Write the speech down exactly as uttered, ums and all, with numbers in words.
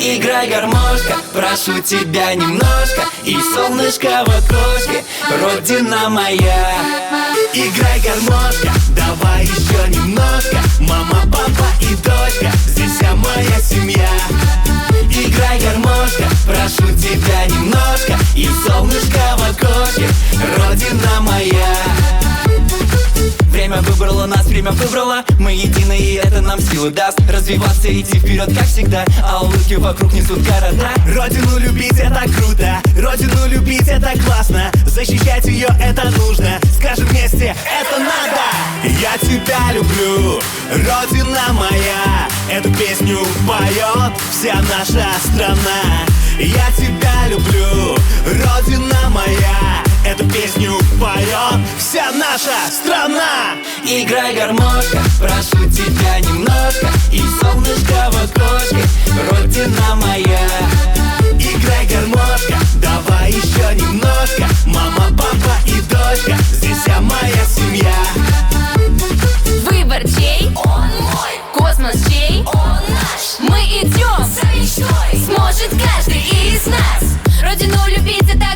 Играй, гармошка, прошу тебя немножко, и солнышко в окошке, родина моя. Играй, гармошка, давай еще немножко, мама, папа и дочка, здесь вся моя семья. Играй, гармошка, прошу тебя немножко, и солнышко в окошке, родина моя. Время выбрало нас, время выбрало, мы едины, и это нам силы даст развиваться, идти вперед, как всегда, а улыбки вокруг несут города. Родину любить это круто, родину любить это классно, защищать ее это нужно, скажем вместе, это надо. Я тебя люблю, родина моя, эту песню поет вся наша страна. Я тебя люблю, родина моя, эту песню поет вся наша страна. Играй, гармошка, прошу тебя немножко, и солнышко в окошке, родина моя. Играй, гармошка, давай еще немножко, мама, папа и дочка, здесь вся моя семья. Выбор чей? Он мой. Космос чей? Он наш. Мы идем за мечтой, сможет каждый из нас. Родину любить это